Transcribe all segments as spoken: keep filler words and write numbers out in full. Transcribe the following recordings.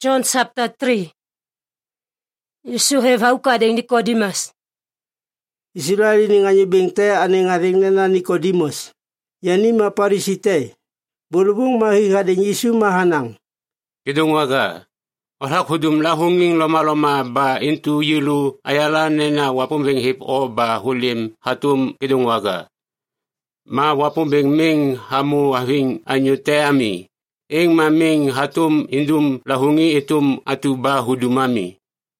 John chapter three. Yesu hevauka deng Nikodemus. Israeli ni nganyi bengte ane ngaring nena Nikodemus. Yani ma parisite. Bulubung mahi hadeng Yesu mahanang. Kidong waga. Orak hudum lahunging loma-loma ba intu yilu ayala nena wapumbeng hip o ba hulim hatum kidong waga. Ma wapumbeng ming hamu having anyo te ami. Eng maming hatum indum lahungi itum atu ba hudumami.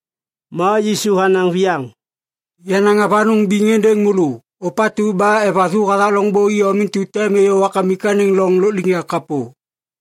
Ma Yesu hanang viang. Yanang apanung bingendeng mulu. Opatu ba evatu kata long bo iyo mintu teme yo wakamikaning long lulinga kapo.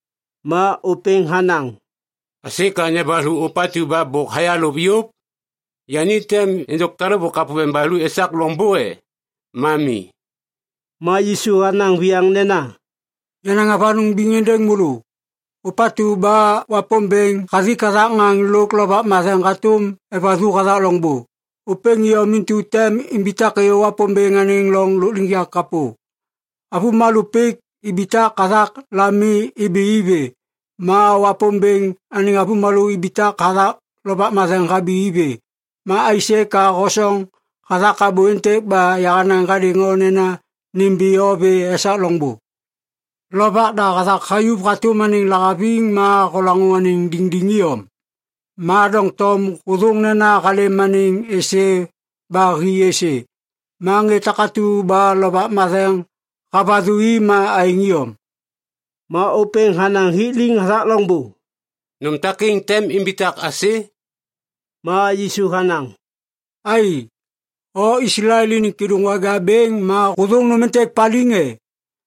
Ma upeng hanang. Asika nya balu opatu ba bok hayalo biop. Yani tem indok tarabo kapo balu esak long boe. Mami. Ma Yesu hanang viang nena. Yanang apanung bingendeng mulu. Upatu ba wapombeng kasi kata ngang luk loba masang katum evatu kata long bo. Upeng iyo mintu tem imbita kayo wapombeng aning long lulingya kapo. Apu malupik ibita katak lami ibi-ibe. Ma wapombeng aning apu malu ibita katak loba masang kabi-ibe. Ma aise ka kosong katak kabuente ba yakanang kadingo nena nimbi obe esak long bo. Loba da katak kayup katum aning lakabing ma kolangu aning dingdingiyom. Ma dong tom kudung nena kale maning ese ba hi ese. Ma nge takatu ba loba masang kapatui ma aingiyom. Ma upeng hanang hiling hasak longbo. Num taking tem imbitak ase. Ma Yesu hanang. Ai. O Israeli ni kidung wagabeng ma kudung numentek palinge.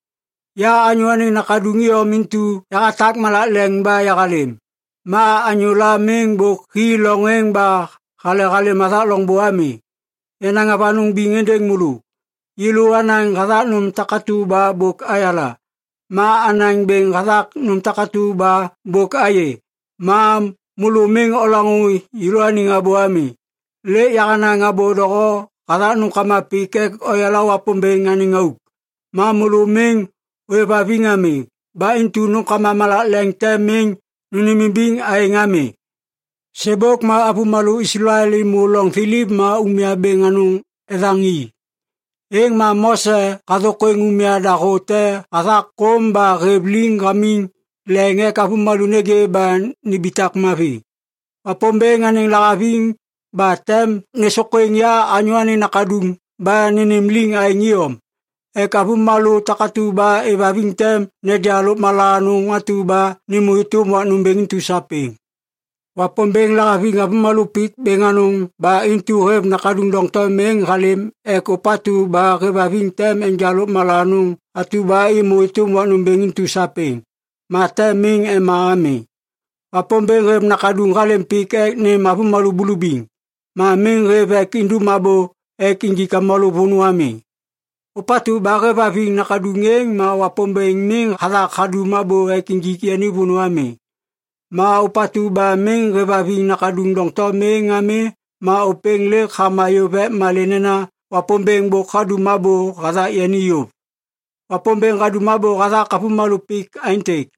Ya anyo aning nakadungiyo mintu yakatak malakleng ba yakalim. Ma anyo lameng buk hilongeng ba kale-kale masak long buami. Yanang apanung bingendeng mulu. Ilu anang katak num takatu ba buk ayala. Ma anang beng katak num takatu ba buk aye. Ma mulu ming olangui ilu aning abuami. Le yakana ngabo doko katak num kamapikek oyala wapumbeng aning auk. Ma mulu ming weba bingami. Ba intu nung kamamalakleng teming nunimimbing ay ngami. Sebok ma apu malu Israeli mulong Philip ma umya benganung edangi. Eng ma Mose katokoeng umya dakote katak kom ba rebling kaming lenge kapu malu nege ba nibitak mafi. Wapombeng aning lakabing ba tem nesokoeng ya anyo aning nakadung ba ninimling ay ngiyom. E kapu malu takatu ba e babing tem ne dialog malanung atu ba ni muhitum wa numbeng intu saping. Wapombeng lakabing kapu malu pit benganung ba intu heb nakadung dong tomeng halim e kopatu ba ke babing tem en dialog malanung atu ba i muhitum wa numbeng intu saping. Ma teming e maami. Wapombeng heb nakadung halim pik ek ne mapu malu bulubing. Ma ming heb ek indu mabo ek injika malu punuami. Upatu baga babing nakadungeng ma wapombeng ming hatak hadu mabo e kinjikiani bunuami. Ma upatu ba ming babing nakadung dong tomeng ame ma upeng le khamayo be malenena wapombeng bo hadu mabo kata yani yub. Wapombeng hadu mabo kata kapu malu pik aintek.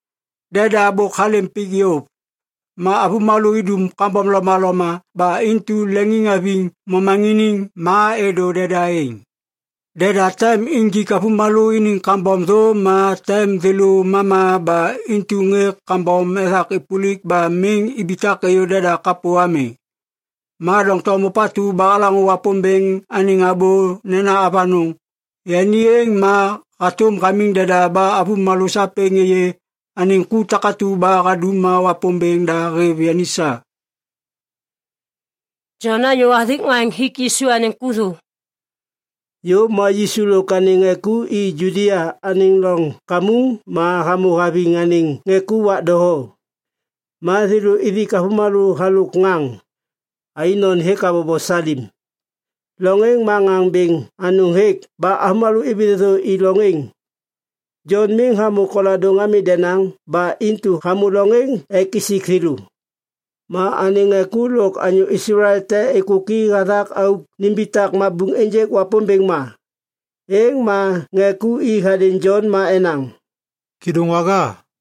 Deda bo khalem pik yub. Ma apu malu idum kambam loma-loma ba intu lenging abing memangining ma edo dedaeng. Deda tem inji kapu malu ining kambom do ma tem delu mama ba intu nge kambom esak ipulik ba ming ibita kayo deda kapu ame. Ma dong tomo patu ba alang wapombeng aning abo nena apanung. Yani eng ma katum kaming deda ba apu malu sape ngeye aning kutakatu ba kaduma wapombeng da revianisa. Jana yo adik ngang hikisu aning kudu. Yo ma Yesu lo kaning eku i Judea aning long kamu ma hamu habing aning ngeku wak doho. Ma thiru idi kahumalu haluk ngang. Ainon heka bobo salim. Longeng mangang bing anung hek ba ahmalu ibido i longeng. John ming hamu koladong ami denang ba intu hamu longeng ekisi khiru. Ma aning eku lok anyo Israel te ekuki gadak au nimbitak mabung enjek wapombeng ma. Eng ma ngeku i hadin John ma enang. Kidung waga.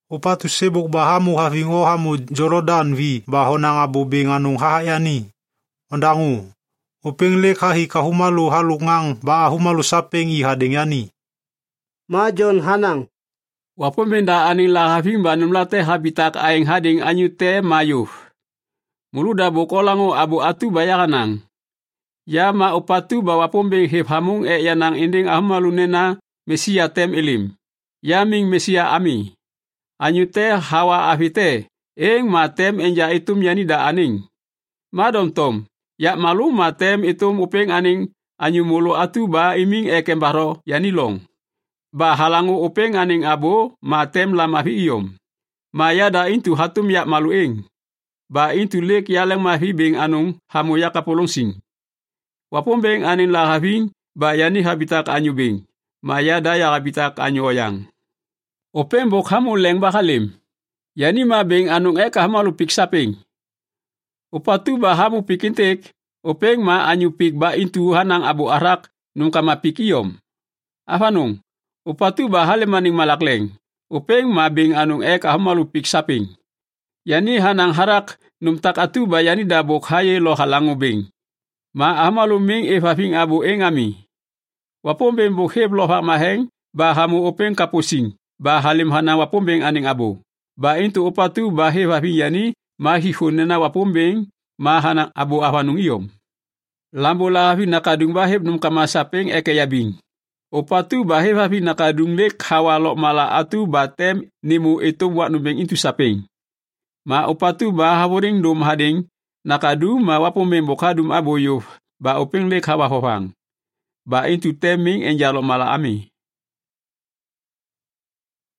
Upatu sebok bahamu havingo hamu Jorodan vi bahona ngabu binganung hahayani. Ondangu, upeng lekhahi kahumalu halungang ba humalu sapeng i hadengyani. Ma John hanang. Wapon benda aning la having banum late habitak aing hading anyu te mayu. Muluda bokolango abu atu bayakanang. Ya ma upatu ba wapon beng hep hamung e yanang inding ahmalu nena Mesia tem ilim. Ya ming Mesia ami. Anyu te hawa afite, eng ma tem enja itum yani da aning. Madom tom, ya malu ma tem itum upeng aning anyu mulu atu ba iming e kembaro yani long. Ba halangu upeng aning abo ma tem lama hi iyom. Ma yada intu hatum ya malu eng. Ba intu lek yalang ma hi beng anung hamu ya kapolong sing. Wapon beng aning la having ba yani habitak anyu beng. Ma yada ya habitak anyu oyang. Openg bok hamu leng bakalim. Yani ma beng anung eka hamalu pik sapeng. Upatu ba hamu pikintek. Openg ma anyu pik ba intu hanang abu arak nung kama pik iyom. Afanung. Upatu ba halemaning malakleng. Upeng ma beng anung eka hamalu pik sapeng. Yani hanang harak num tak atu ba yani da bok haye lo halangu beng. Ma hamalu ming efafing abu engami. Wapon beng bok heb lo hak maheng ba hamu openg kapusing. Ba halim hana wapombeng aning abo. Ba intu upatu ba hevafi yani ma hihunena wapombeng ma hana abo awanung iyom. Lambo lahafi nakadung baheb num kamasapeng eke yabing. Upatu ba hevafi nakadung lek hawalok mala atu ba tem nimu etum wak numbeng intu sapeng. Ma upatu ba haworing dum hadeng nakadung ma wapombeng bokadum abo yo ba upeng lek hawa hofang. Ba intu teming enjalok mala ami.